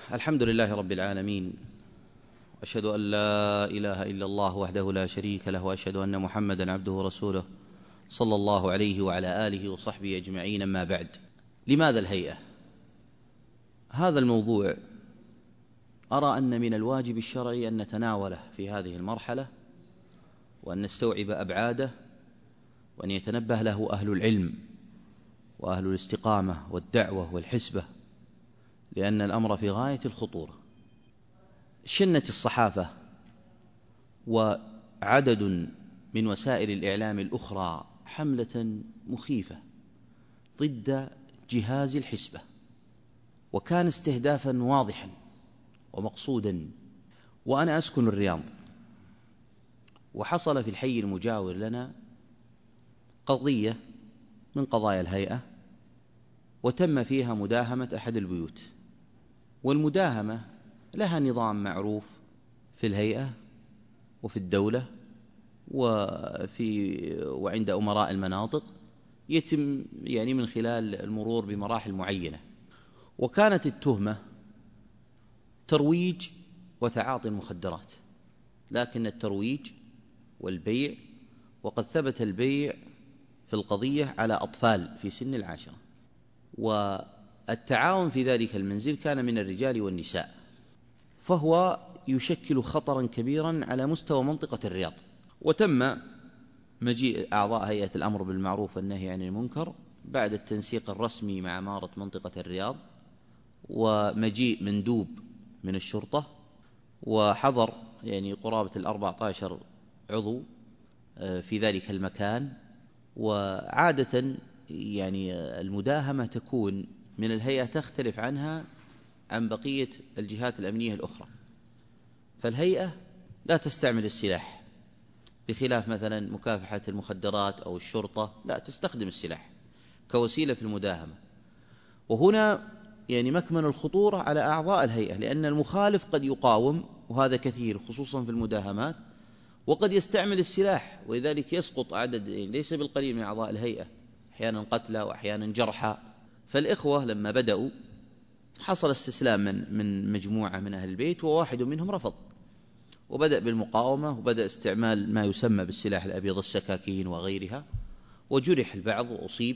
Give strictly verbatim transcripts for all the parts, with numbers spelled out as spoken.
الحمد لله رب العالمين، وأشهد أن لا إله إلا الله وحده لا شريك له، وأشهد أن محمدًا عبده ورسوله صلى الله عليه وعلى آله وصحبه أجمعين. أما بعد، لماذا الهيئة؟ هذا الموضوع أرى أن من الواجب الشرعي أن نتناوله في هذه المرحلة، وأن نستوعب أبعاده، وأن يتنبه له أهل العلم وأهل الاستقامة والدعوة والحسبة، لأن الأمر في غاية الخطورة. شنت الصحافة وعدد من وسائل الإعلام الأخرى حملة مخيفة ضد جهاز الحسبة، وكان استهدافا واضحا ومقصودا. وأنا أسكن الرياض، وحصل في الحي المجاور لنا قضية من قضايا الهيئة، وتم فيها مداهمة أحد البيوت، والمداهمة لها نظام معروف في الهيئة وفي الدولة وفي وعند أمراء المناطق، يتم يعني من خلال المرور بمراحل معينة. وكانت التهمة ترويج وتعاطي المخدرات، لكن الترويج والبيع، وقد ثبت البيع في القضية على أطفال في سن العاشرة، والتعاون في ذلك المنزل كان من الرجال والنساء، فهو يشكل خطرا كبيرا على مستوى منطقة الرياض. وتم مجيء أعضاء هيئة الأمر بالمعروف والنهي عن المنكر بعد التنسيق الرسمي مع إمارة منطقة الرياض، ومجيء مندوب من الشرطة، وحضر يعني قرابة الأربعة عشر عضو في ذلك المكان. وعادة يعني المداهمة تكون من الهيئة تختلف عنها عن بقية الجهات الأمنية الأخرى، فالهيئة لا تستعمل السلاح، بخلاف مثلا مكافحة المخدرات أو الشرطة لا تستخدم السلاح كوسيلة في المداهمة. وهنا يعني مكمن الخطورة على أعضاء الهيئة، لأن المخالف قد يقاوم، وهذا كثير خصوصا في المداهمات، وقد يستعمل السلاح، ولذلك يسقط عدد ليس بالقليل من أعضاء الهيئة، أحيانا قتلى وأحيانا جرحى. فالإخوة لما بدأوا حصل استسلام من من مجموعة من أهل البيت، وواحد منهم رفض وبدأ بالمقاومة، وبدأ استعمال ما يسمى بالسلاح الأبيض، السكاكين وغيرها، وجرح البعض وأصيب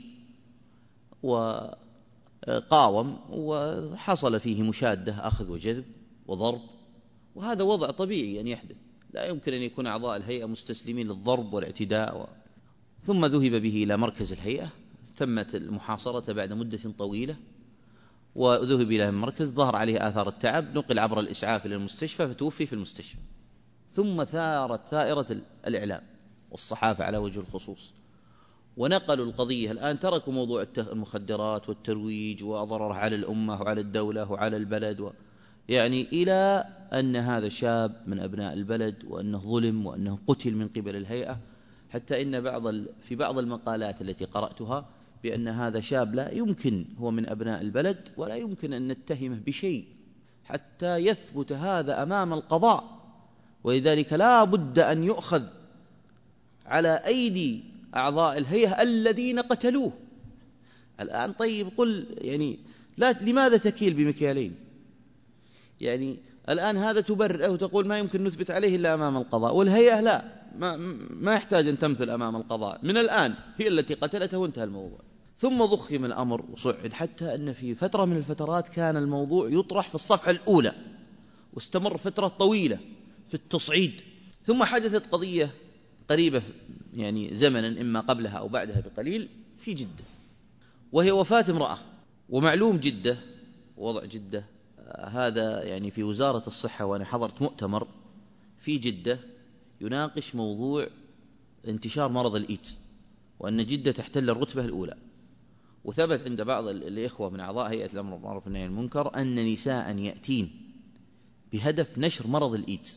وقاوم، وحصل فيه مشادة، أخذ وجذب وضرب، وهذا وضع طبيعي أن يحدث، لا يمكن أن يكون أعضاء الهيئة مستسلمين للضرب والاعتداء و... ثم ذهب به إلى مركز الهيئة، تمت المحاصرة بعد مدة طويلة، وذهب إلى المركز، ظهر عليه آثار التعب، نقل عبر الإسعاف إلى المستشفى فتوفي في المستشفى. ثم ثارت ثائرة الإعلام والصحافة على وجه الخصوص، ونقلوا القضية. الآن تركوا موضوع المخدرات والترويج وضرره على الأمة وعلى الدولة وعلى البلد و... يعني إلى أن هذا شاب من أبناء البلد، وأنه ظلم، وأنه قتل من قبل الهيئة، حتى إن بعض ال... في بعض المقالات التي قرأتها بأن هذا شاب لا يمكن هو من أبناء البلد، ولا يمكن أن نتهمه بشيء حتى يثبت هذا أمام القضاء، ولذلك لا بد أن يؤخذ على أيدي أعضاء الهيئة الذين قتلوه. الآن طيب قل يعني لا لماذا تكيل بمكيالين؟ يعني الآن هذا تبرئه وتقول ما يمكن نثبت عليه إلا أمام القضاء، والهيئة لا ما, ما يحتاج أن تمثل أمام القضاء، من الآن هي التي قتلته وانتهى الموضوع. ثم ضخم الأمر وصعد، حتى أن في فترة من الفترات كان الموضوع يطرح في الصفحة الأولى، واستمر فترة طويلة في التصعيد. ثم حدثت قضية قريبة يعني زمنا إما قبلها أو بعدها بقليل في جدة، وهي وفاة امرأة. ومعلوم جدة، وضع جدة هذا يعني في وزارة الصحة، وأنا حضرت مؤتمر في جدة يناقش موضوع انتشار مرض الإيدز، وأن جدة تحتل الرتبة الأولى. وثبت عند بعض الإخوة من أعضاء هيئة الأمر بالمعروف والنهي عن المنكر أن نساء يأتين بهدف نشر مرض الإيدز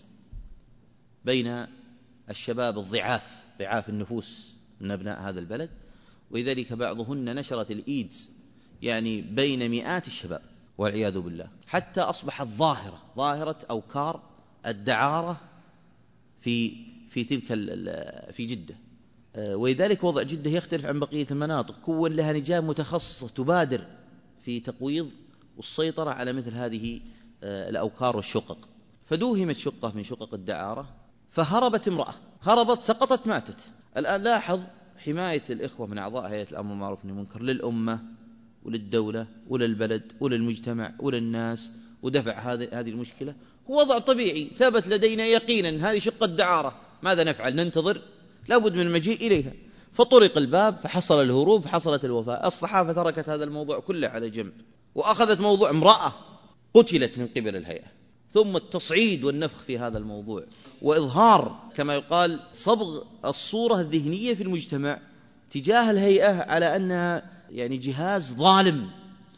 بين الشباب الضعاف، ضعاف النفوس من أبناء هذا البلد، ولذلك بعضهن نشرت الإيدز يعني بين مئات الشباب والعياذ بالله، حتى أصبحت ظاهرة ظاهرة أوكار الدعارة في في تلك في جدة. ولذلك وضع جدة يختلف عن بقية المناطق، كون لها لجان متخصصة تبادر في تقويض والسيطرة على مثل هذه الأوكار والشقق، فدوهمت شقة من شقق الدعارة فهربت امرأة، هربت سقطت ماتت. الآن لاحظ حماية الإخوة من أعضاء هيئة الأمر بالمعروف والنهي عن المنكر للأمة وللدولة وللبلد وللمجتمع وللناس ودفع هذه هذه المشكلة هو وضع طبيعي. ثبت لدينا يقينا هذه شقة دعارة، ماذا نفعل؟ ننتظر؟ لابد من المجيء إليها. فطرق الباب فحصل الهروب فحصلت الوفاة. الصحافة تركت هذا الموضوع كله على جنب وأخذت موضوع امرأة قتلت من قبل الهيئة، ثم التصعيد والنفخ في هذا الموضوع وإظهار كما يقال صبغ الصورة الذهنية في المجتمع تجاه الهيئة على أنها يعني جهاز ظالم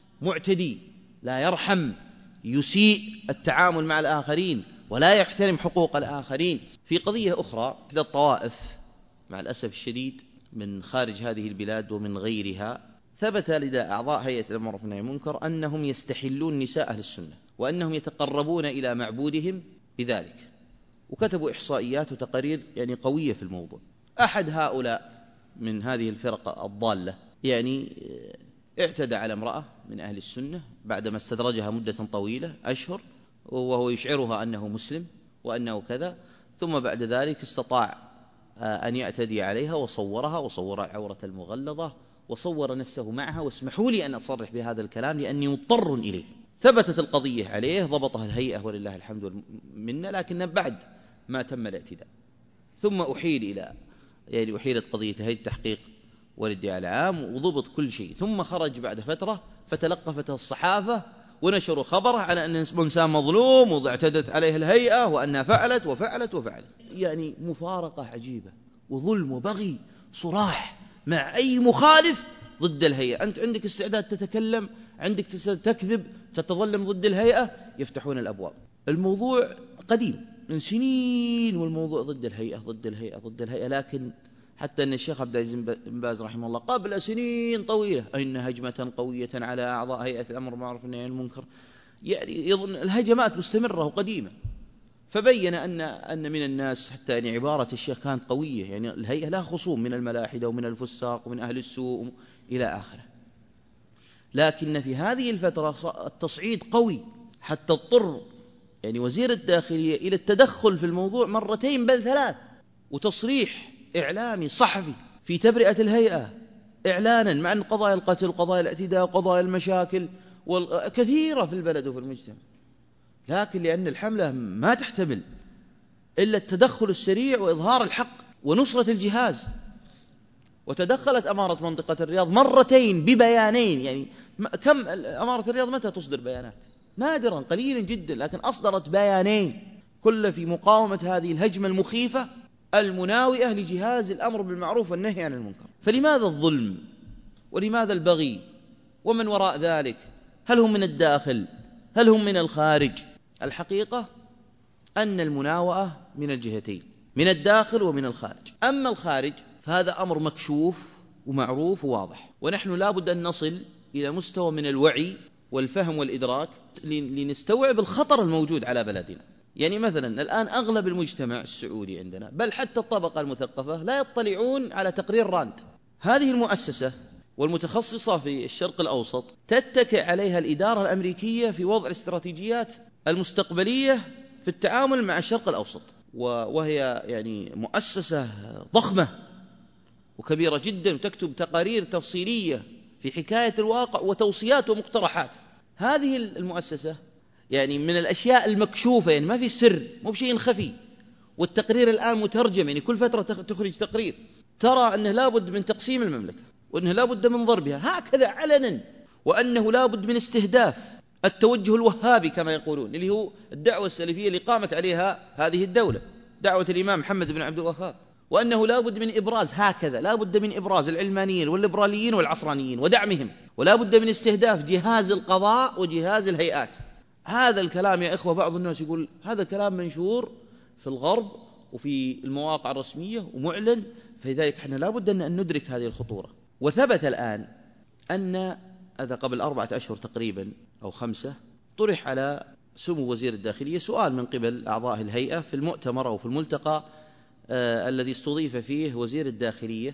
معتدي لا يرحم، يسيء التعامل مع الآخرين ولا يحترم حقوق الآخرين. في قضية أخرى، إحدى الطوائف مع الأسف الشديد من خارج هذه البلاد ومن غيرها ثبت لدى أعضاء هيئة الأمر بالمعروف والنهي عن المنكر أنهم يستحلون نساء أهل السنة وأنهم يتقربون إلى معبودهم بذلك، وكتبوا إحصائيات وتقارير يعني قوية في الموضوع. أحد هؤلاء من هذه الفرق الضالة يعني اعتدى على امرأة من أهل السنة بعدما استدرجها مدة طويلة أشهر وهو يشعرها أنه مسلم وأنه كذا، ثم بعد ذلك استطاع أن يعتدي عليها وصورها وصور العورة المغلظة وصور نفسه معها. واسمحوا لي أن أصرح بهذا الكلام لأني مضطر إليه. ثبتت القضية عليه، ضبطها الهيئة ولله الحمد والمنة، لكن بعد ما تم الاعتداء ثم أحيل إلى يعني أحيلت قضية هيئة التحقيق والادعاء العام وضبط كل شيء، ثم خرج بعد فترة فتلقفته الصحافة ونشروا خبره على أن إنسان مظلوم واعتدت عليه الهيئة وأنها فعلت وفعلت وفعلت. يعني مفارقة عجيبة وظلم وبغي صراح مع أي مخالف ضد الهيئة. أنت عندك استعداد تتكلم، عندك تكذب، تتظلم ضد الهيئة، يفتحون الأبواب. الموضوع قديم من سنين والموضوع ضد الهيئة ضد الهيئة ضد الهيئة، لكن حتى أن الشيخ عبد العزيز بن باز رحمه الله قبل سنين طويلة أن هجمة قوية على أعضاء هيئة الأمر بالمعروف والنهي عن المنكر، يعني يظن الهجمات مستمرة وقديمة، فبين أن أن من الناس حتى يعني عبارة الشيخ كانت قوية، يعني الهيئة لا خصوم من الملاحدة ومن الفساق ومن أهل السوء إلى آخره. لكن في هذه الفترة التصعيد قوي حتى اضطر يعني وزير الداخلية إلى التدخل في الموضوع مرتين بل ثلاث، وتصريح إعلامي صحفي في تبرئة الهيئة إعلانا، مع أن قضايا القتل وقضايا الاعتداء وقضايا المشاكل كثيرة في البلد وفي المجتمع، لكن لأن الحملة ما تحتمل إلا التدخل السريع وإظهار الحق ونصرة الجهاز. وتدخلت أمارة منطقة الرياض مرتين ببيانين، يعني كم أمارة الرياض متى تصدر بيانات؟ نادرا قليلا جدا، لكن أصدرت بيانين كل في مقاومة هذه الهجمة المخيفة المناوئة لجهاز الأمر بالمعروف والنهي عن المنكر. فلماذا الظلم ولماذا البغي ومن وراء ذلك؟ هل هم من الداخل؟ هل هم من الخارج؟ الحقيقة أن المناوئة من الجهتين، من الداخل ومن الخارج. أما الخارج فهذا أمر مكشوف ومعروف وواضح، ونحن لا بد أن نصل إلى مستوى من الوعي والفهم والإدراك لنستوعب الخطر الموجود على بلدنا. يعني مثلا الآن أغلب المجتمع السعودي عندنا بل حتى الطبقة المثقفة لا يطلعون على تقرير راند. هذه المؤسسة والمتخصصة في الشرق الأوسط تتكئ عليها الإدارة الأمريكية في وضع الاستراتيجيات المستقبلية في التعامل مع الشرق الأوسط، وهي يعني مؤسسة ضخمة وكبيرة جدا وتكتب تقارير تفصيلية في حكاية الواقع وتوصيات ومقترحات. هذه المؤسسة يعني من الأشياء المكشوفة، يعني ما في سر، مو بشيء خفي، والتقرير الآن مترجم، يعني كل فترة تخرج تقرير ترى أنه لابد من تقسيم المملكة وأنه لابد من ضربها هكذا علنا، وأنه لابد من استهداف التوجه الوهابي كما يقولون، اللي هو الدعوة السلفية اللي قامت عليها هذه الدولة، دعوة الإمام محمد بن عبد الوهاب، وأنه لابد من إبراز هكذا، لابد من إبراز العلمانيين والليبراليين والعصرانيين ودعمهم، ولابد من استهداف جهاز القضاء وجهاز الهيئات. هذا الكلام يا إخوة بعض الناس يقول هذا كلام منشور في الغرب وفي المواقع الرسمية ومعلن، فلذلك احنا لابد أن ندرك هذه الخطورة. وثبت الآن أن هذا قبل أربعة أشهر تقريبا أو خمسة طرح على سمو وزير الداخلية سؤال من قبل أعضاء الهيئة في المؤتمر أو في الملتقى آه الذي استضيف فيه وزير الداخلية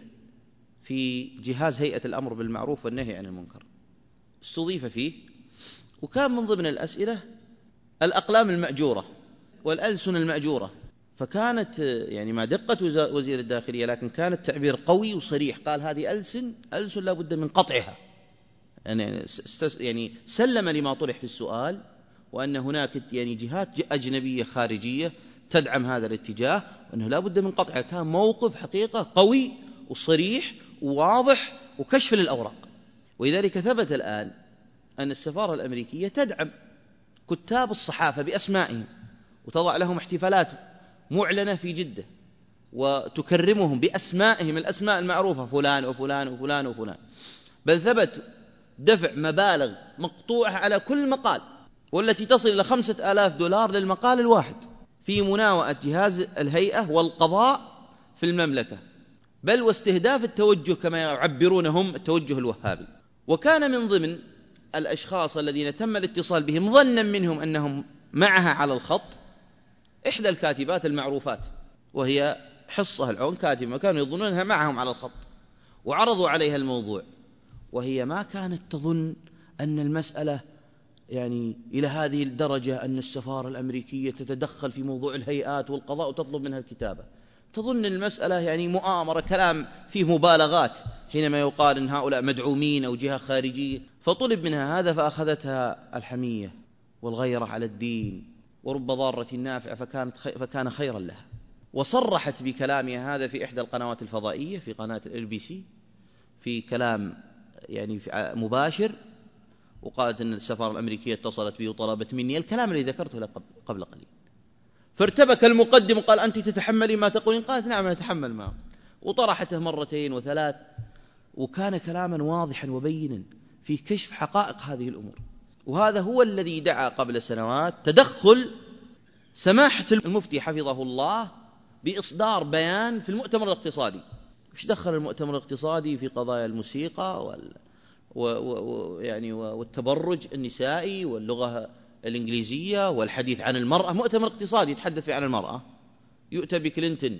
في جهاز هيئة الأمر بالمعروف والنهي عن المنكر. استضيف فيه، وكان من ضمن الأسئلة الأقلام المأجورة والألسن المأجورة. فكانت يعني مع دقة وزير الداخلية، لكن كان التعبير قوي وصريح، قال هذه ألسن ألسن لا بد من قطعها. يعني يعني سلم لما طرح في السؤال، وأن هناك يعني جهات أجنبية خارجية تدعم هذا الاتجاه، وأنه لا بد من قطعها. كان موقف حقيقة قوي وصريح وواضح وكشف للأوراق. ولذلك ثبت الآن أن السفارة الأمريكية تدعم كتاب الصحافة بأسمائهم، وتضع لهم احتفالات معلنة في جدة، وتكرمهم بأسمائهم الأسماء المعروفة، فلان وفلان وفلان وفلان. بل ثبت دفع مبالغ مقطوعة على كل مقال، والتي تصل إلى خمسة آلاف دولار للمقال الواحد، في مناوئة جهاز الهيئة والقضاء في المملكة، بل واستهداف التوجه كما يعبرون هم التوجه الوهابي. وكان من ضمن الأشخاص الذين تم الاتصال بهم ظنا منهم أنهم معها على الخط إحدى الكاتبات المعروفات، وهي حصة العون كاتبة، كانوا يظنون أنها معهم على الخط، وعرضوا عليها الموضوع، وهي ما كانت تظن أن المسألة يعني إلى هذه الدرجة، أن السفارة الأمريكية تتدخل في موضوع الهيئات والقضاء وتطلب منها الكتابة. تظن المسألة يعني مؤامرة، كلام فيه مبالغات حينما يقال أن هؤلاء مدعومين أو جهة خارجية. فطلب منها هذا، فأخذتها الحمية والغيرة على الدين ورب ضارة نافعة، فكانت خي... فكان خيرا لها. وصرحت بكلامها هذا في إحدى القنوات الفضائية، في قناة ال بي سي، في كلام يعني في مباشر، وقالت أن السفارة الأمريكية اتصلت بي وطلبت مني الكلام الذي ذكرته لك قبل قليل. فارتبك المقدم وقال أنت تتحملي ما تقولين؟ قالت نعم أتحمل معه، وطرحته مرتين وثلاث، وكان كلاما واضحا وبينا في كشف حقائق هذه الأمور. وهذا هو الذي دعا قبل سنوات تدخل سماحة المفتي حفظه الله بإصدار بيان في المؤتمر الاقتصادي. وش دخل المؤتمر الاقتصادي في قضايا الموسيقى وال و... و... يعني والتبرج النسائي واللغة الإنجليزية والحديث عن المرأة؟ مؤتمر اقتصادي يتحدث فيه عن المرأة، يؤتى بكلينتون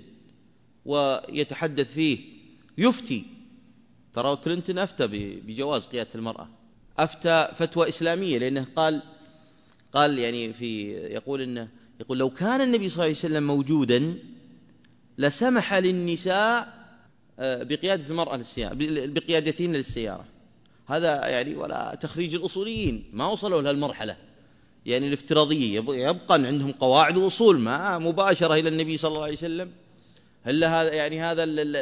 ويتحدث فيه، يفتي. ترى كلينتون أفتى بجواز قيادة المرأة، أفتى فتوى إسلامية، لأنه قال قال يعني في يقول إنه يقول لو كان النبي صلى الله عليه وسلم موجودا لسمح للنساء بقيادة المرأة للسيارة، بقيادتهن للسيارة. هذا يعني ولا تخريج الأصوليين، ما وصلوا لهالمرحلة يعني الافتراضية، يبقى عندهم قواعد وأصول ما مباشرة إلى النبي صلى الله عليه وسلم. هل هذا يعني هذا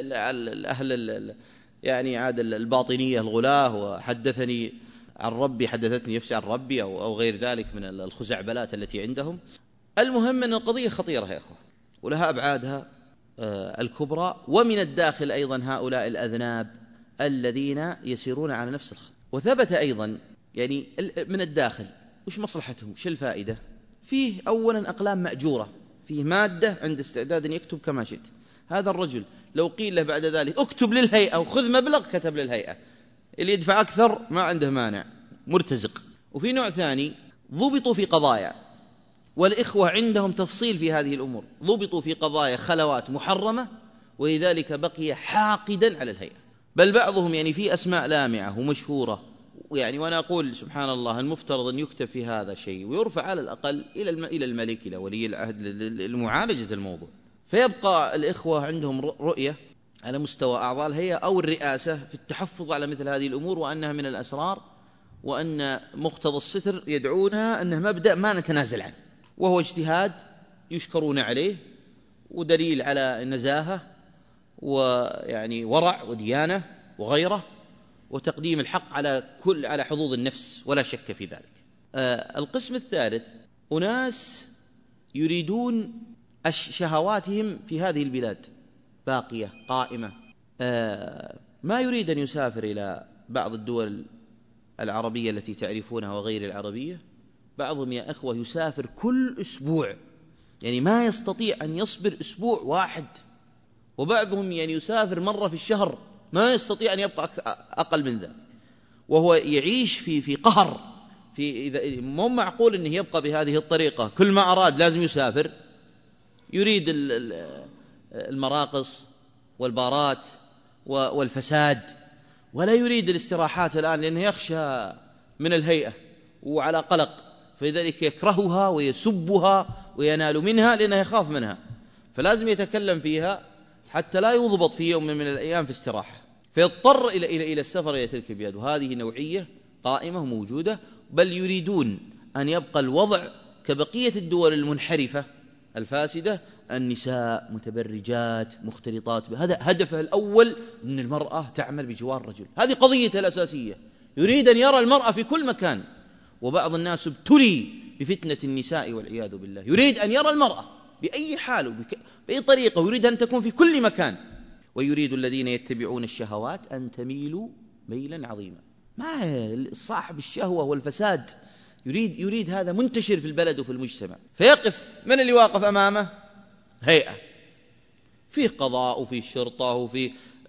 الأهل يعني عاد الباطنية الغلاة، وحدثني عن ربي حدثتني نفسي عن ربي أو أو غير ذلك من الخزعبلات التي عندهم. المهم أن القضية خطيرة يا أخوة، ولها أبعادها الكبرى. ومن الداخل أيضا هؤلاء الأذناب الذين يسيرون على نفس الخط. وثبت أيضا يعني من الداخل وش مصلحتهم، وش الفائدة فيه؟ أولا أقلام مأجورة، فيه مادة عند استعداد أن يكتب كما شئت. هذا الرجل لو قيل له بعد ذلك اكتب للهيئة وخذ مبلغ، كتب للهيئة، اللي يدفع أكثر ما عنده مانع، مرتزق. وفي نوع ثاني ضبطوا في قضايا، والإخوة عندهم تفصيل في هذه الأمور، ضبطوا في قضايا خلوات محرمة، ولذلك بقي حاقدا على الهيئة. بل بعضهم يعني في أسماء لامعة ومشهورة، يعني وأنا أقول سبحان الله المفترض أن يكتب في هذا شيء ويرفع على الأقل إلى الملك إلى ولي العهد لمعالجة الموضوع. فيبقى الإخوة عندهم رؤية على مستوى أعضاء الهيئة أو الرئاسة في التحفظ على مثل هذه الأمور، وأنها من الأسرار، وأن مقتضى الستر يدعونها أنه مبدأ ما نتنازل عنه، وهو اجتهاد يشكرون عليه ودليل على النزاهة ويعني ورع وديانة وغيره، وتقديم الحق على كل على حظوظ النفس، ولا شك في ذلك. آه القسم الثالث أناس يريدون شهواتهم في هذه البلاد باقية قائمة، آه ما يريد أن يسافر إلى بعض الدول العربية التي تعرفونها وغير العربية. بعضهم يا أخوة يسافر كل أسبوع، يعني ما يستطيع أن يصبر أسبوع واحد. وبعضهم يعني يسافر مرة في الشهر، ما يستطيع أن يبقى أقل من ذلك، وهو يعيش في في قهر. في إذا مو معقول أنه يبقى بهذه الطريقة، كل ما أراد لازم يسافر. يريد المراقص والبارات والفساد، ولا يريد الاستراحات الآن، لأنه يخشى من الهيئة وعلى قلق، فلذلك يكرهها ويسبها وينال منها لأنه يخاف منها، فلازم يتكلم فيها حتى لا يضبط في يوم من الأيام في استراحة، فيضطر إلى إلى إلى السفر إلى تلك البلاد. وهذه نوعية قائمة وموجودة، بل يريدون أن يبقى الوضع كبقية الدول المنحرفة الفاسدة، النساء متبرجات مختلطات. هذا هدفه الأول، أن المرأة تعمل بجوار الرجل، هذه قضيته الأساسية. يريد أن يرى المرأة في كل مكان، وبعض الناس ابتلي بفتنة النساء والعياذ بالله، يريد أن يرى المرأة بأي حال وبك... بأي طريقة، ويريد أن تكون في كل مكان. ويريد الذين يتبعون الشهوات أن تميلوا ميلا عظيما. ما صاحب الشهوة والفساد يريد يريد هذا منتشر في البلد وفي المجتمع. فيقف من اللي واقف أمامه؟ هيئة، فيه قضاء وفيه شرطة وفيه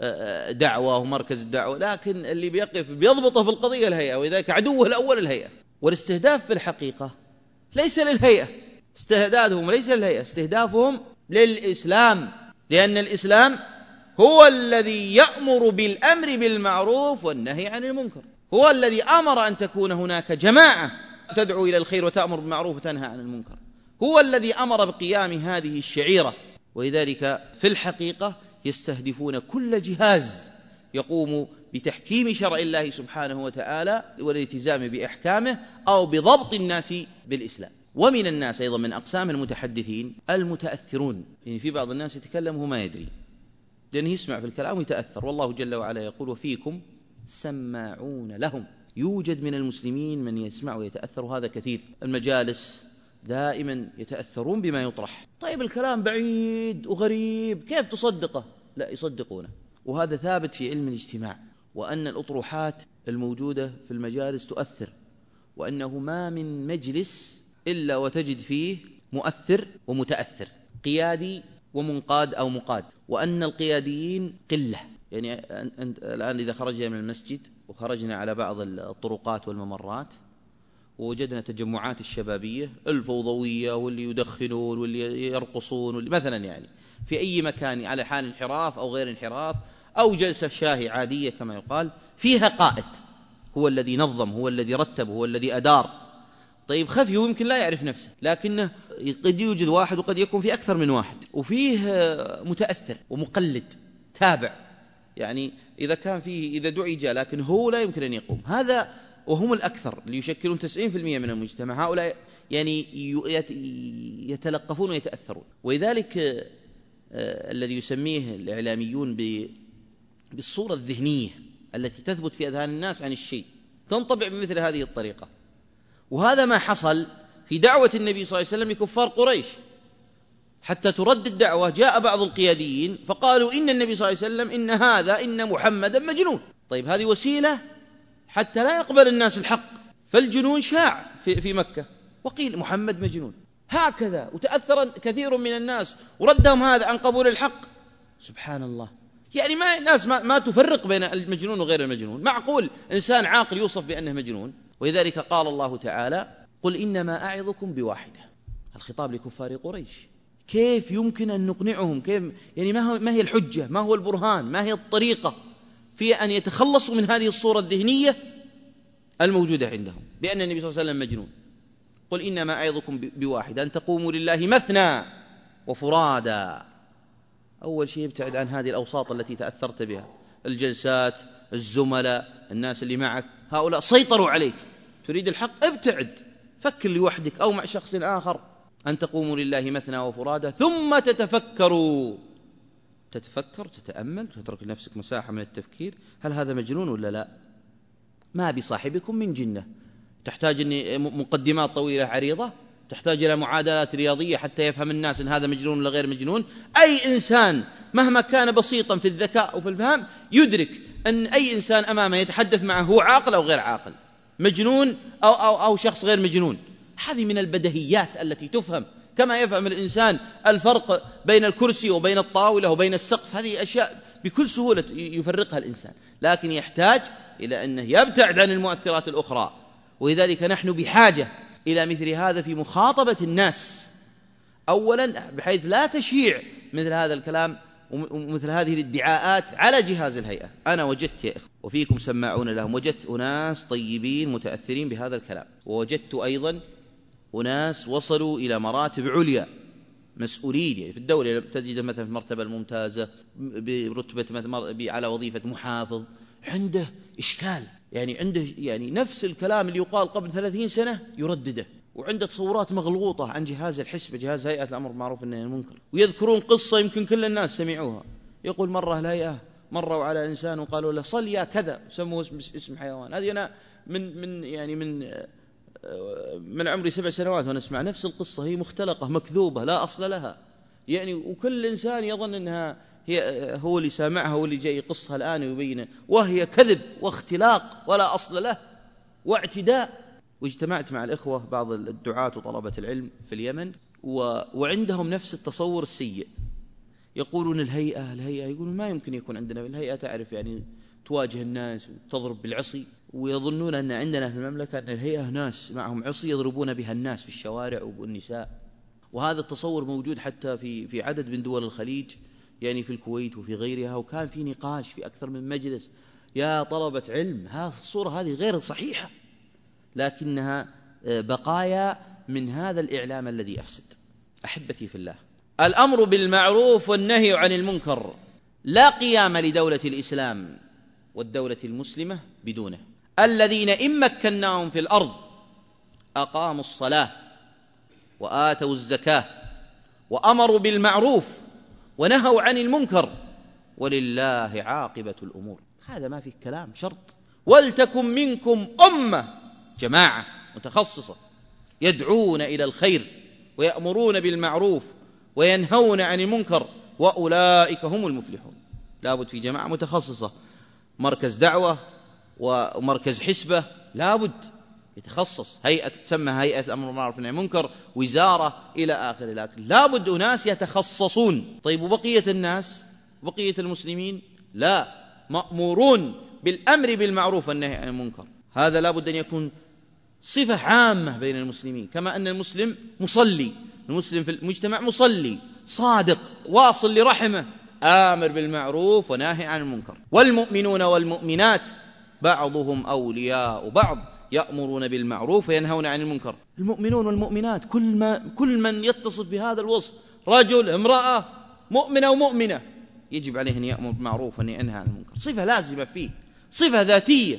دعوة ومركز الدعوة، لكن اللي بيقف بيضبطه في القضية الهيئة، وذلك عدوه الأول الهيئة. والاستهداف في الحقيقة ليس للهيئة، استهدافهم ليس للهيئة، استهدافهم للإسلام، لأن الإسلام هو الذي يأمر بالأمر بالمعروف والنهي عن المنكر، هو الذي أمر أن تكون هناك جماعة تدعو إلى الخير وتأمر بالمعروف وتنهى عن المنكر، هو الذي أمر بقيام هذه الشعيرة. ولذلك في الحقيقة يستهدفون كل جهاز يقوم بتحكيم شرع الله سبحانه وتعالى والالتزام بأحكامه أو بضبط الناس بالإسلام. ومن الناس أيضا من أقسام المتحدثين المتأثرون، يعني في بعض الناس يتكلم وهو ما يدري، لأنه يسمع في الكلام ويتأثر. والله جل وعلا يقول: وفيكم سماعون لهم. يوجد من المسلمين من يسمع ويتأثر، هذا كثير. المجالس دائما يتأثرون بما يطرح. طيب الكلام بعيد وغريب، كيف تصدقه؟ لا، يصدقونه. وهذا ثابت في علم الاجتماع، وأن الأطروحات الموجودة في المجالس تؤثر، وأنه ما من مجلس إلا وتجد فيه مؤثر ومتأثر، قيادي ومنقاد أو مقاد، وأن القياديين قلة. يعني الآن إذا خرجنا من المسجد وخرجنا على بعض الطرقات والممرات ووجدنا تجمعات الشبابية الفوضوية، واللي يدخنون واللي يرقصون واللي مثلا، يعني في أي مكان على حال انحراف أو غير انحراف، أو جلسة شاهي عادية كما يقال، فيها قائد هو الذي نظم، هو الذي رتب، هو الذي أدار. طيب خفي ويمكن لا يعرف نفسه، لكنه قد يوجد واحد وقد يكون في أكثر من واحد، وفيه متأثر ومقلد تابع. يعني إذا كان فيه إذا دعي جاء، لكن هو لا يمكن أن يقوم. هذا وهم الأكثر اللي يشكلون تسعين بالمئة من المجتمع. هؤلاء يعني يتلقفون ويتأثرون. ولذلك آه الذي يسميه الإعلاميون بالصورة الذهنية التي تثبت في أذهان الناس عن الشيء تنطبع بمثل هذه الطريقة. وهذا ما حصل في دعوة النبي صلى الله عليه وسلم لكفار قريش. حتى ترد الدعوة جاء بعض القياديين فقالوا إن النبي صلى الله عليه وسلم إن هذا إن محمدا مجنون. طيب هذه وسيلة حتى لا يقبل الناس الحق، فالجنون شاع في, في مكة، وقيل محمد مجنون هكذا، وتأثر كثير من الناس وردهم هذا عن قبول الحق. سبحان الله، يعني ما الناس ما, ما تفرق بين المجنون وغير المجنون. معقول إنسان عاقل يوصف بأنه مجنون؟ ولذلك قال الله تعالى: قل إنما أعظكم بواحدة. الخطاب لكفار قريش. كيف يمكن أن نقنعهم؟ كيف يعني ما, هو ما هي الحجة؟ ما هو البرهان؟ ما هي الطريقة في أن يتخلصوا من هذه الصورة الذهنية الموجودة عندهم بأن النبي صلى الله عليه وسلم مجنون؟ قل إنما أعظكم بواحدة أن تقوموا لله مثنى وفرادا. أول شيء ابتعد عن هذه الأوساط التي تأثرت بها، الجلسات، الزملاء، الناس اللي معك، هؤلاء سيطروا عليك. تريد الحق؟ ابتعد، فكر لوحدك أو مع شخص آخر. أن تقوموا لله مثنى وفرادا ثم تتفكروا. تتفكر، تتأمل، تترك لنفسك مساحة من التفكير، هل هذا مجنون ولا لا؟ ما بصاحبكم من جنة. تحتاج مقدمات طويلة عريضة، تحتاج إلى معادلات رياضية حتى يفهم الناس إن هذا مجنون ولا غير مجنون. أي إنسان مهما كان بسيطا في الذكاء وفي الفهم يدرك أن أي إنسان أمامه يتحدث معه هو عاقل أو غير عاقل، مجنون أو, أو, أو شخص غير مجنون. هذه من البديهيات التي تفهم، كما يفهم الإنسان الفرق بين الكرسي وبين الطاولة وبين السقف. هذه أشياء بكل سهولة يفرقها الإنسان، لكن يحتاج إلى أنه يبتعد عن المؤثرات الأخرى. ولذلك نحن بحاجة إلى مثل هذا في مخاطبة الناس، أولا بحيث لا تشيع مثل هذا الكلام ومثل هذه الادعاءات على جهاز الهيئة. أنا وجدت يا إخوة وفيكم سماعون لهم، وجدت أناس طيبين متأثرين بهذا الكلام، ووجدت أيضا أناس وصلوا إلى مراتب عليا مسؤولين يعني في الدولة، تجد مثلا في المرتبة الممتازة برتبة مثلا على وظيفة محافظ، عنده إشكال، يعني عنده يعني نفس الكلام اللي يقال قبل ثلاثين سنة يردده، وعنده تصورات مغلوطة عن جهاز الحسبة، جهاز هيئة الأمر بالمعروف والنهي عن المنكر. ويذكرون قصة يمكن كل الناس سمعوها، يقول مرة الهيئة مروا على إنسان وقالوا له صل يا كذا، سموه اسم, اسم حيوان. هذه أنا من من يعني من من عمري سبع سنوات وأنا أسمع نفس القصة، هي مختلقة مكذوبة لا أصل لها، يعني وكل إنسان يظن أنها هي هو اللي سامعها، هو اللي جاي يقصها الآن ويبينها، وهي كذب واختلاق ولا أصل له واعتداء. واجتمعت مع الإخوة بعض الدعاة وطلبة العلم في اليمن، و... وعندهم نفس التصور السيء، يقولون الهيئة الهيئة يقولون ما يمكن يكون عندنا الهيئة، تعرف يعني تواجه الناس وتضرب بالعصي، ويظنون أن عندنا في المملكة أن الهيئة ناس معهم عصي يضربون بها الناس في الشوارع والنساء. وهذا التصور موجود حتى في في عدد من دول الخليج، يعني في الكويت وفي غيرها، وكان في نقاش في أكثر من مجلس يا طلبة علم، هذه الصورة هذه غير صحيحة، لكنها بقايا من هذا الإعلام الذي أفسد. أحبتي في الله، الأمر بالمعروف والنهي عن المنكر لا قيام لدولة الإسلام والدولة المسلمة بدونه. الذين إن مكناهم في الأرض أقاموا الصلاة وآتوا الزكاة وأمروا بالمعروف ونهوا عن المنكر ولله عاقبة الأمور. هذا ما فيه كلام، شرط. ولتكن منكم أمة، جماعة متخصصة، يدعون إلى الخير ويأمرون بالمعروف وينهون عن المنكر وأولئك هم المفلحون. لابد في جماعة متخصصة، مركز دعوة ومركز حسبة، لابد يتخصص، هيئة تسمى هيئة الأمر بالمعروف والنهي عن المنكر، وزارة إلى آخره، لكن لابد أناس يتخصصون. طيب وبقية الناس، بقية المسلمين لا، مأمورون بالأمر بالمعروف والنهي عن المنكر. هذا لابد أن يكون صفة عامة بين المسلمين، كما أن المسلم مصلي، المسلم في المجتمع مصلي صادق واصل لرحمه، آمر بالمعروف وناهي عن المنكر. والمؤمنون والمؤمنات بعضهم أولياء بعض يأمرون بالمعروف وينهون عن المنكر. المؤمنون والمؤمنات، كل, ما كل من يتصف بهذا الوصف، رجل امرأة مؤمنة ومؤمنة، يجب عليه أن يأمر بالمعروف وأن ينهى عن المنكر، صفة لازمة فيه، صفة ذاتية.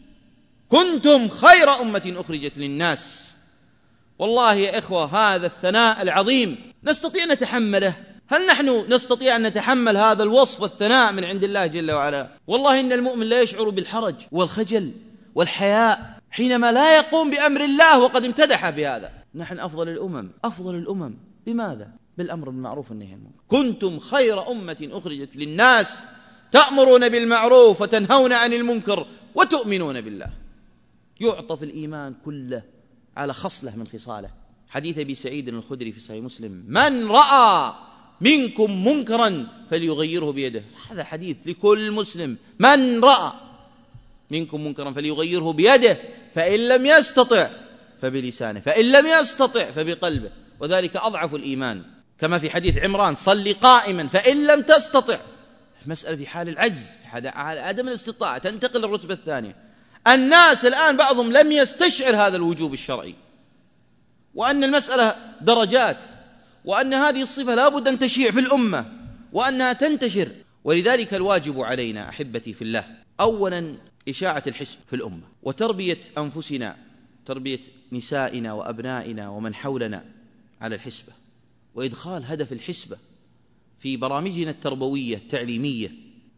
كنتم خير أمة أخرجت للناس. والله يا إخوة هذا الثناء العظيم نستطيع نتحمله. هل نحن نستطيع أن نتحمل هذا الوصف والثناء من عند الله جل وعلا؟ والله إن المؤمن لا يشعر بالحرج والخجل والحياء حينما لا يقوم بأمر الله وقد امتدح بهذا. نحن أفضل الأمم، أفضل الأمم بماذا؟ بالأمر بالمعروف والنهي عن المنكر. كنتم خير أمة أخرجت للناس تأمرون بالمعروف وتنهون عن المنكر وتؤمنون بالله. يعطف الإيمان كله على خصلة من خصاله. حديث أبي سعيد الخدري في صحيح مسلم: من رأى منكم منكرا فليغيره بيده. هذا حديث لكل مسلم، من رأى منكم منكرا فليغيره بيده، فإن لم يستطع فبلسانه، فإن لم يستطع فبقلبه، وذلك أضعف الإيمان. كما في حديث عمران: صل قائما فإن لم تستطع. مسألة في حال العجز، في حال عدم الاستطاعة، تنتقل للرتبة الثانية. الناس الآن بعضهم لم يستشعر هذا الوجوب الشرعي، وأن المسألة درجات، وأن هذه الصفة لا بد أن تشيع في الأمة وأنها تنتشر. ولذلك الواجب علينا أحبتي في الله أولا إشاعة الحسب في الأمة، وتربية أنفسنا، تربية نسائنا وأبنائنا ومن حولنا على الحسبة، وإدخال هدف الحسبة في برامجنا التربوية التعليمية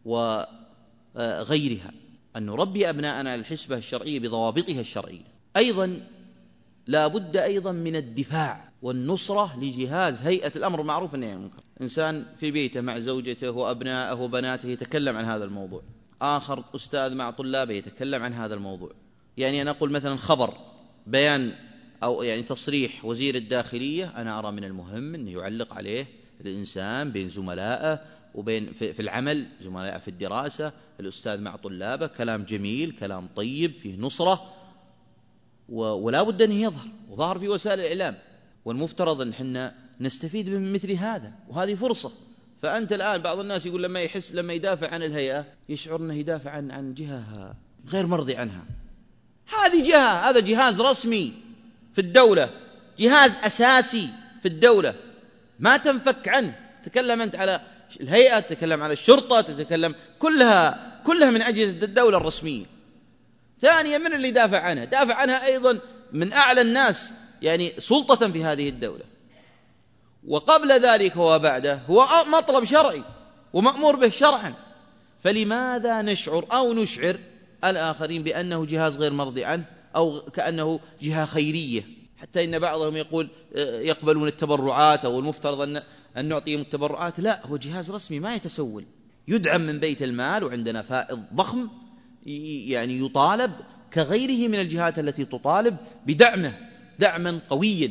وغيرها، أن نربي أبناءنا على الحسبة الشرعية بضوابطها الشرعية. أيضا لا بد أيضا من الدفاع والنصرة لجهاز هيئة الأمر بالمعروف والنهي عن المنكر. إنسان في بيته مع زوجته وأبنائه وبناته يتكلم عن هذا الموضوع، آخر أستاذ مع طلابه يتكلم عن هذا الموضوع. يعني أنا أقول مثلا خبر بيان أو يعني تصريح وزير الداخلية، أنا أرى من المهم أن يعلق عليه الإنسان بين زملائه وبين في العمل، زملائه في الدراسة، الأستاذ مع طلابه، كلام جميل، كلام طيب فيه نصرة، ولا بد أن يظهر وظهر في وسائل الإعلام. والمفترض أن حنا نستفيد من مثل هذا، وهذه فرصة. فأنت الآن بعض الناس يقول لما يحس لما يدافع عن الهيئة يشعر أنه يدافع عن عن جهة غير مرضي عنها. هذه جهة، هذا جهاز رسمي في الدولة، جهاز أساسي في الدولة ما تنفك عنه. تتكلم أنت على الهيئة، تتكلم على الشرطة، تتكلم كلها كلها من أجهزة الدولة الرسمية. ثانيا، من اللي دافع عنها؟ دافع عنها أيضا من أعلى الناس يعني سلطة في هذه الدولة، وقبل ذلك وبعده هو مطلب شرعي ومأمور به شرعا. فلماذا نشعر أو نشعر الآخرين بأنه جهاز غير مرضي عنه أو كأنه جهة خيرية؟ حتى إن بعضهم يقول يقبلون التبرعات أو المفترض أن أن نعطيهم التبرعات. لا، هو جهاز رسمي ما يتسول، يدعم من بيت المال، وعندنا فائض ضخم يعني يطالب كغيره من الجهات التي تطالب بدعمه دعما قويا.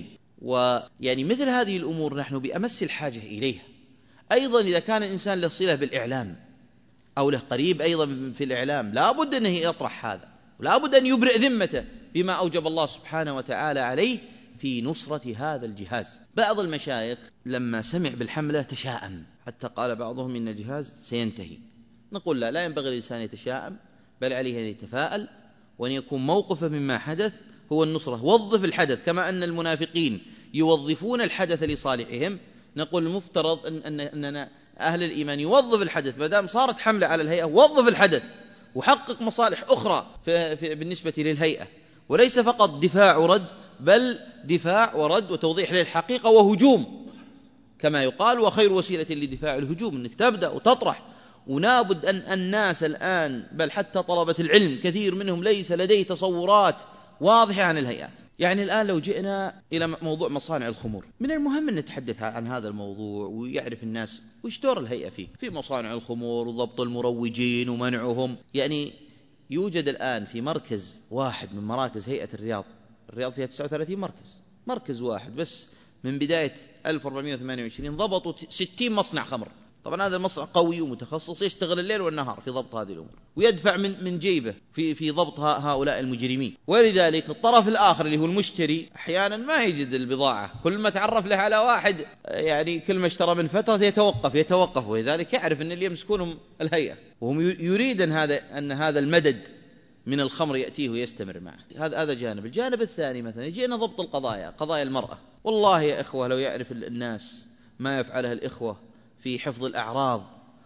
ويعني مثل هذه الأمور نحن بأمس الحاجة إليها. أيضا إذا كان الإنسان له صلة بالإعلام أو له قريب أيضا في الإعلام، لا بد أنه يطرح هذا، ولا بد أن يبرئ ذمته بما أوجب الله سبحانه وتعالى عليه في نصرة هذا الجهاز. بعض المشايخ لما سمع بالحملة تشاءم، حتى قال بعضهم إن الجهاز سينتهي. نقول لا، لا ينبغي الإنسان يتشاءم، بل عليه أن يتفاءل وأن يكون موقفه مما حدث هو النصرة. وظف الحدث كما أن المنافقين يوظفون الحدث لصالحهم. نقول المفترض أن أننا أهل الإيمان يوظف الحدث، ما دام صارت حملة على الهيئة وظف الحدث وحقق مصالح أخرى في في بالنسبة للهيئة، وليس فقط دفاع ورد، بل دفاع ورد وتوضيح للحقيقة وهجوم كما يقال. وخير وسيلة لدفاع الهجوم أنك تبدأ وتطرح. ونابد أن الناس الآن بل حتى طلبة العلم كثير منهم ليس لديه تصورات واضحة عن الهيئات. يعني الآن لو جئنا إلى موضوع مصانع الخمور، من المهم أن نتحدث عن هذا الموضوع ويعرف الناس وش دور الهيئة فيه في مصانع الخمور وضبط المروجين ومنعهم. يعني يوجد الآن في مركز واحد من مراكز هيئة الرياض، الرياض فيها تسعة وثلاثين مركز، مركز واحد بس من بداية ألف وأربعمائة وثمانية وعشرين ضبطوا ستين مصنع خمر. طبعا هذا المصنع قوي ومتخصص يشتغل الليل والنهار في ضبط هذه الأمور، ويدفع من من جيبه في في ضبط هؤلاء المجرمين. ولذلك الطرف الآخر اللي هو المشتري أحيانا ما يجد البضاعة، كل ما تعرف له على واحد يعني كل ما اشترى من فترة يتوقف يتوقف ولذلك يعرف أن اللي يمسكونهم الهيئة، وهم يريد أن هذا أن هذا المدد من الخمر يأتيه ويستمر معه. هذا هذا جانب. الجانب الثاني مثلا يجينا ضبط القضايا، قضايا المرأة. والله يا إخوة لو يعرف الناس ما يفعله الإخوة في حفظ الأعراض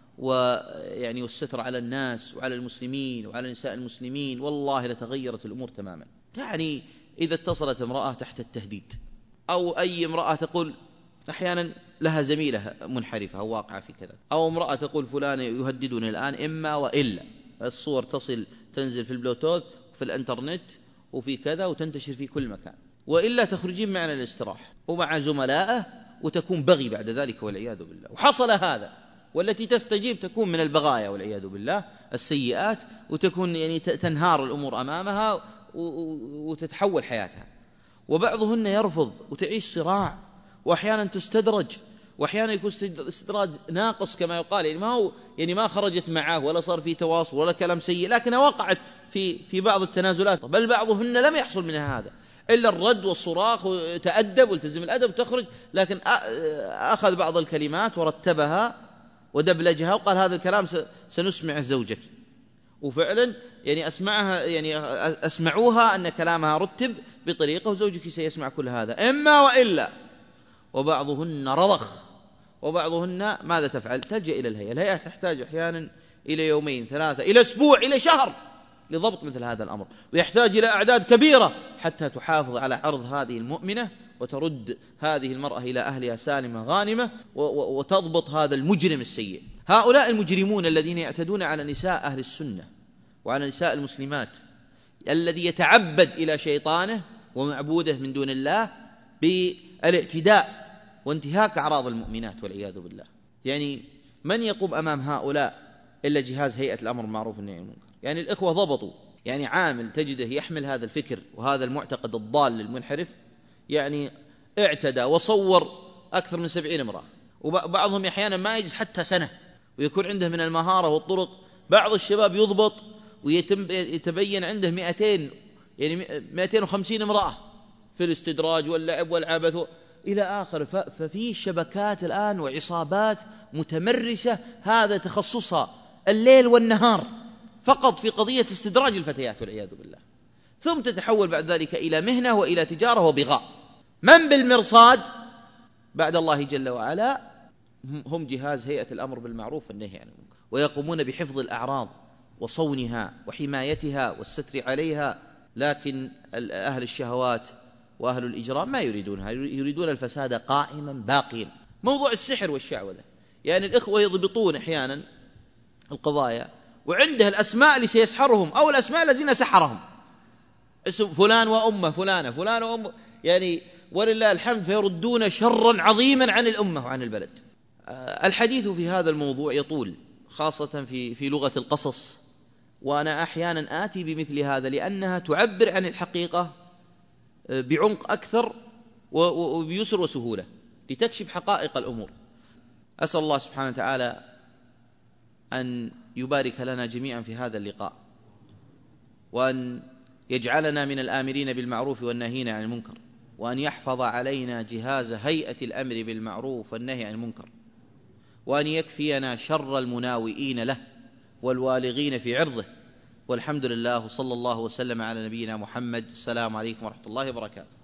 ويعني والستر على الناس وعلى المسلمين وعلى نساء المسلمين، والله لتغيرت الأمور تماما. يعني إذا اتصلت امرأة تحت التهديد، أو أي امرأة تقول أحيانا لها زميلة منحرفة أو واقعة في كذا، أو امرأة تقول فلان يهددني الآن إما وإلا، الصور تصل تنزل في البلوتوث وفي الانترنت وفي كذا وتنتشر في كل مكان، وإلا تخرجين معنا الاستراحة ومع زملائه وتكون بغي بعد ذلك والعياذ بالله. وحصل هذا، والتي تستجيب تكون من البغايا والعياذ بالله السيئات، وتكون يعني تنهار الأمور أمامها وتتحول حياتها. وبعضهن يرفض وتعيش صراع، وأحيانا تستدرج، وأحيانا يكون استدراج ناقص كما يقال، يعني ما هو يعني ما خرجت معه ولا صار في تواصل ولا كلام سيء، لكنها وقعت في في بعض التنازلات، بل بعضهن لم يحصل منها هذا إلا الرد والصراخ وتأدب والتزم الأدب وتخرج، لكن أخذ بعض الكلمات ورتبها ودبلجها وقال هذا الكلام سنسمع زوجك، وفعلا يعني أسمعها يعني أسمعوها أن كلامها رتب بطريقة وزوجك سيسمع كل هذا إما وإلا. وبعضهن رضخ، وبعضهن ماذا تفعل؟ تلجأ إلى الهيئة. الهيئة تحتاج أحيانا إلى يومين ثلاثة إلى أسبوع إلى شهر لضبط مثل هذا الأمر، ويحتاج إلى أعداد كبيرة حتى تحافظ على عرض هذه المؤمنة وترد هذه المرأة إلى أهلها سالمة غانمة وتضبط هذا المجرم السيء. هؤلاء المجرمون الذين يعتدون على نساء أهل السنة وعلى نساء المسلمات، الذي يتعبد إلى شيطانه ومعبوده من دون الله بالاعتداء وانتهاك أعراض المؤمنات والعياذ بالله، يعني من يقوم أمام هؤلاء إلا جهاز هيئة الأمر بالمعروف والنهي عن المنكر. يعني الإخوة ضبطوا، يعني عامل تجده يحمل هذا الفكر وهذا المعتقد الضال المنحرف، يعني اعتدى وصور أكثر من سبعين امرأة، وبعضهم أحيانا ما يجلس حتى سنة ويكون عنده من المهارة والطرق. بعض الشباب يضبط ويتبين عنده مئتين يعني مئتين وخمسين امرأة في الاستدراج واللعب والعبث إلى آخر. ففي شبكات الآن وعصابات متمرسة هذا تخصصها الليل والنهار فقط في قضية استدراج الفتيات والعياذ بالله، ثم تتحول بعد ذلك إلى مهنة وإلى تجارة وبغاء. من بالمرصاد بعد الله جل وعلا؟ هم جهاز هيئة الأمر بالمعروف والنهي عن المنكر، ويقومون بحفظ الأعراض وصونها وحمايتها والستر عليها. لكن أهل الشهوات وأهل الإجرام ما يريدونها، يريدون الفساد قائما باقيا. موضوع السحر والشعوذة، يعني الإخوة يضبطون أحيانا القضايا وعنده الأسماء اللي سيسحرهم أو الأسماء الذين سحرهم، اسم فلان وأمه فلانة فلان وأمه، يعني ولله الحمد، فيردون شرا عظيما عن الأمة وعن البلد. الحديث في هذا الموضوع يطول، خاصة في في لغة القصص، وأنا أحيانا آتي بمثل هذا لأنها تعبر عن الحقيقة بعمق أكثر وبيسر وسهولة لتكشف حقائق الأمور. أسأل الله سبحانه وتعالى أن يبارك لنا جميعا في هذا اللقاء، وأن يجعلنا من الآمرين بالمعروف والناهين عن المنكر، وأن يحفظ علينا جهاز هيئة الأمر بالمعروف والنهي عن المنكر، وأن يكفينا شر المناوئين له والوالغين في عرضه. والحمد لله، صلى الله وسلم على نبينا محمد. السلام عليكم ورحمة الله وبركاته.